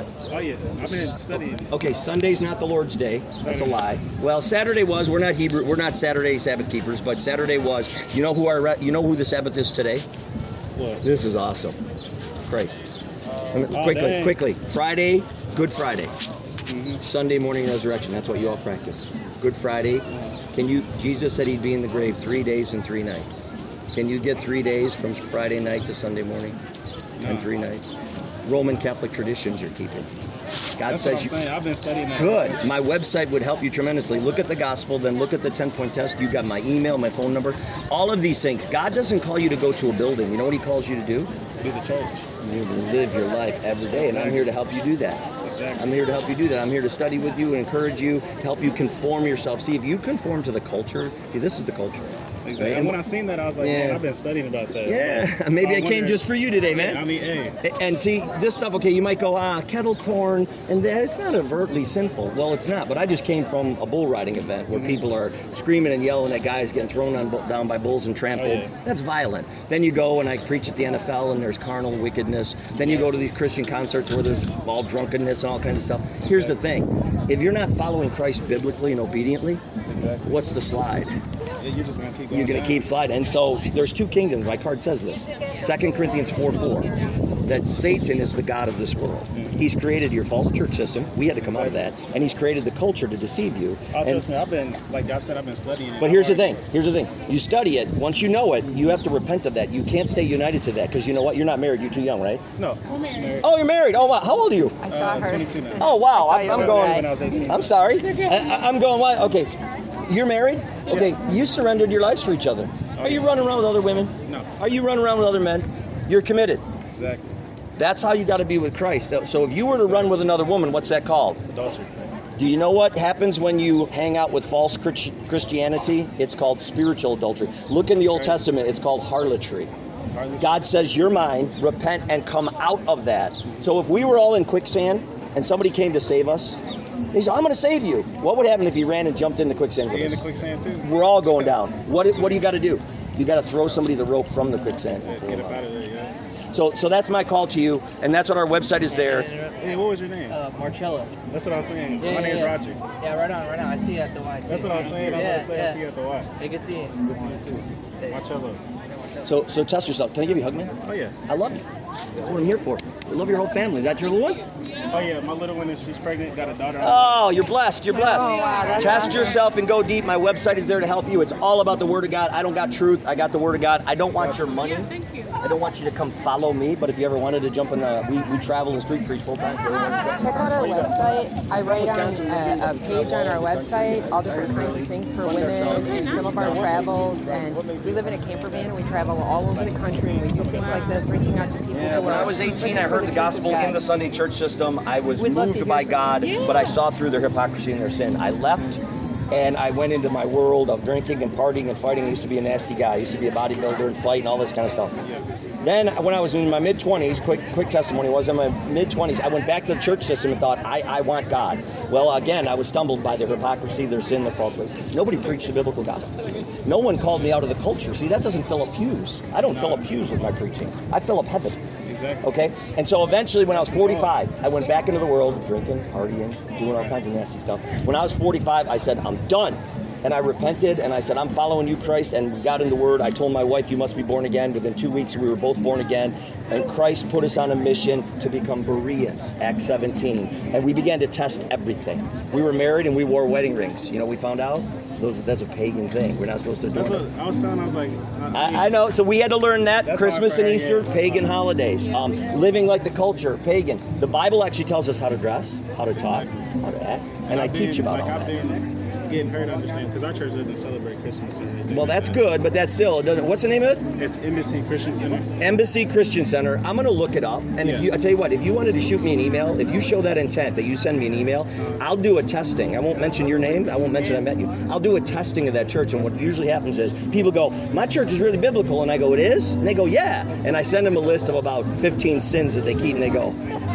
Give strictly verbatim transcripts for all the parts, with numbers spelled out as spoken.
God? Oh, yeah. I've been studying. Okay, Sunday's not the Lord's Day. That's Saturday. a lie. Well, Saturday was. We're not Hebrew. We're not Saturday Sabbath keepers, but Saturday was. You know who our you know who the Sabbath is today? What? This is awesome. Christ. Oh, quickly, dang. quickly. Friday, Good Friday. Mm-hmm. Sunday morning resurrection. That's what you all practice. Good Friday. Can you? Jesus said he'd be in the grave three days and three nights. Can you get three days from Friday night to Sunday morning? No. And three nights. Roman Catholic traditions you're keeping. God That's says what I'm you. saying. I've been studying that. Good. My website would help you tremendously. Look at the gospel, then look at the ten-point test. You got my email, my phone number, all of these things. God doesn't call you to go to a building. You know what he calls you to do? Do the church. You live your life every day, and I'm here to help you do that. Exactly. I'm here to help you do that. I'm here to study with you and encourage you, help you conform yourself. See, if you conform to the culture, see, this is the culture. Exactly. And when I seen that, I was like, Yeah. man, I've been studying about that. Yeah, maybe So I I'm came wondering- just for you today, man. Yeah, I mean, hey. And see, this stuff, okay, you might go, ah, kettle corn, and that, it's not overtly sinful. Well, it's not, but I just came from a bull riding event where people are screaming and yelling at guys getting thrown on, down by bulls and trampled. Oh, yeah. That's violent. Then you go and I preach at the N F L and there's carnal wickedness. Then you go to these Christian concerts where there's all drunkenness and all kinds of stuff. Here's the thing. If you're not following Christ biblically and obediently, Exactly. what's the slide? Yeah, you're just going to keep going You're going down. to keep sliding. And so there's two kingdoms. My card says this. Second Corinthians four four. That Satan is the god of this world. He's created your false church system. We had to come out of that. And he's created the culture to deceive you. Oh, And- trust me, I've been, like I said, I've been studying it. but here's the thing. Here's the thing. You study it. Once you know it, you have to repent of that. You can't stay united to that because you know what? You're not married. You're too young, right? No. Married. Oh, you're married. Oh, wow. How old are you? I saw Uh, her. twenty-two now. Oh, wow. I I'm, saw I'm you going. when I was eighteen. I'm sorry. I, I- I'm going. What? Okay. You're married? Okay. You surrendered your lives for each other. Are you running around with other women? No. Are you running around with other men? You're committed. Exactly. That's how you got to be with Christ. So, so if you were to run with another woman, what's that called? Adultery. Do you know what happens when you hang out with false Christ- Christianity? It's called spiritual adultery. Look in the Old Testament. It's called harlotry. God says, you're mine, repent and come out of that. So if we were all in quicksand and somebody came to save us, he said, I'm going to save you. What would happen if he ran and jumped in the quicksand with You're in the us? quicksand too. We're all going down. What, what do you got to do? You got to throw somebody the rope from the quicksand. Yeah, get up out of there, yeah. So, so that's my call to you, and that's what our website is there. Hey, what was your name? Uh, Marcello. That's what I was saying. Yeah, My yeah, name's yeah. Roger. Yeah, right on, right on. I see you at the Y. That's what I was saying. I was Yeah, going to say yeah. I see you at the Y. Hey, good seeing you. Good to see you too. Marcello. So, so test yourself. Can I give you a hug, man? Oh, yeah. I love you. That's what I'm here for. I love your whole family. Is that your little one? Oh, yeah. My little one, is she's pregnant, got a daughter. Oh, you're blessed. You're blessed. Oh, wow, that's Test awesome. yourself and go deep. My website is there to help you. It's all about the Word of God. I don't got truth. I got the Word of God. I don't want your money. I don't want you to come follow me. But if you ever wanted to jump in, a, we, we travel and street preach full time. Check out our website. I write on a, a page on our website all different kinds of things for women and some of our travels. And we live in a camper van and we travel all over the country and we do things like this, reaching out to people. Yeah, who when I are was eighteen, I heard the gospel in the Sunday church system. I was We'd love to moved hear by from God, you. but I saw through their hypocrisy and their sin. I left, and I went into my world of drinking and partying and fighting. I used to be a nasty guy. I used to be a bodybuilder and fight and all this kind of stuff. Then, when I was in my mid-twenties, quick quick testimony was in my mid-twenties, I went back to the church system and thought, I, I want God. Well, again, I was stumbled by their hypocrisy, their sin, their false ways. Nobody preached the biblical gospel to me. No one called me out of the culture. See, that doesn't fill up pews. I don't fill up pews with my preaching. I fill up heaven. Exactly. Okay? And so eventually when I was forty-five, I went back into the world, drinking, partying, doing all kinds of nasty stuff. When I was forty-five, I said, I'm done. And I repented, and I said, I'm following you, Christ, and we got in the Word. I told my wife, you must be born again. Within two weeks, we were both born again. And Christ put us on a mission to become Bereans, Acts seventeen. And we began to test everything. We were married, and we wore wedding rings. You know, we found out? Those, that's a pagan thing. We're not supposed to do That's it. what I was telling. I was like, I, I know. So we had to learn that. That's Christmas why I and pray, Easter, yeah. pagan holidays. Um, living like the culture, pagan. The Bible actually tells us how to dress, how to talk, how to act. And I I've teach been- about like, all I've that. been getting her to understand because our church doesn't celebrate Christmas or anything. Well, like that's that. good, but that's still, it doesn't, what's the name of it? It's Embassy Christian Center. Embassy Christian Center. I'm going to look it up. And if Yeah. you, I tell you what, if you wanted to shoot me an email, if you show that intent that you send me an email, I'll do a testing. I won't mention your name. I won't mention I met you. I'll do a testing of that church. And what usually happens is people go, my church is really biblical. And I go, it is? And they go, yeah. And I send them a list of about fifteen sins that they keep. And they go,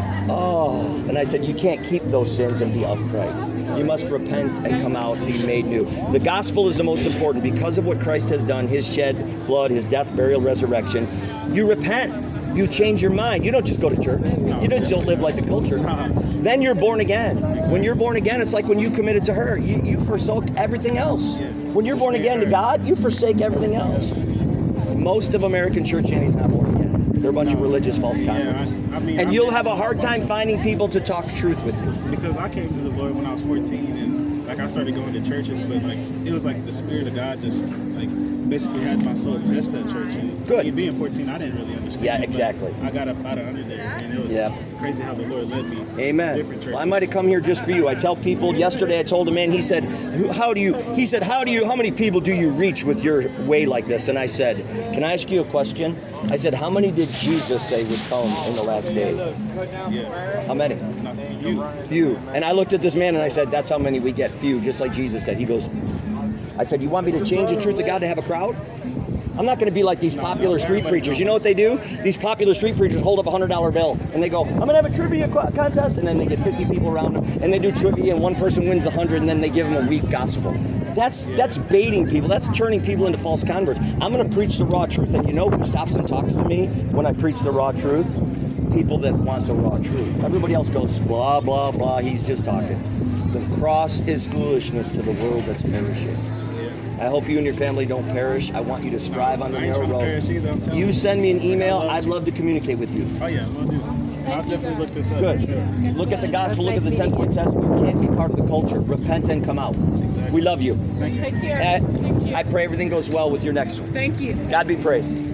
oh. And I said, you can't keep those sins and be of Christ. You must repent and come out, be made new. The gospel is the most important because of what Christ has done, his shed blood, his death, burial, resurrection. You repent. You change your mind. You don't just go to church. You don't just live like the culture. Then you're born again. When you're born again, it's like when you committed to her. You, you forsook everything else. When you're born again to God, you forsake everything else. Most of American Christianity is not born again. They're a bunch of religious false converts. Yeah, I, I mean, and I you'll mean, have a hard time finding people to talk truth with you. Because I came to the Lord when I was fourteen, and like I started going to churches, but like it was like the Spirit of God just like basically had my soul test that church. And Good. me being fourteen, I didn't really understand. Yeah, it, exactly. but I got up out of under there, and it was Yeah. crazy how the Lord led me. Amen. Different churches. Well, I might have come here just for you. I tell people yesterday. I told a man. He said, "How do you?" He said, "How do you? How many people do you reach with your way like this?" And I said, "Can I ask you a question?" I said, "How many did Jesus say would come in the last days?" Yeah. How many? Nothing. You. Few. And I looked at this man and I said, "That's how many we get. Few." Just like Jesus said. He goes, I said, "You want me to change the truth of God to have a crowd?" I'm not going to be like these popular street preachers. You know what they do? These popular street preachers hold up a one hundred dollar bill and they go, "I'm going to have a trivia co- contest." And then they get fifty people around them and they do trivia and one person wins one hundred and then they give them a weak gospel. That's that's baiting people. That's turning people into false converts. I'm going to preach the raw truth. And you know who stops and talks to me when I preach the raw truth? People that want the raw truth. Everybody else goes, blah, blah, blah. He's just talking. The cross is foolishness to the world that's perishing. I hope you and your family don't perish. I want you to strive on the I ain't narrow trying to road. perish either, I'm telling You you. send me an email. love I'd you. love to communicate with you. Oh yeah, we'll do. I'll definitely look this up. Good. For sure. Look at the gospel. Look at the Nice meeting ten-point test. You can't be part of the culture. Repent and come out. Exactly. We love you. Thank you. Take care. Uh, Thank you. I pray everything goes well with your next one. Thank you. God be praised.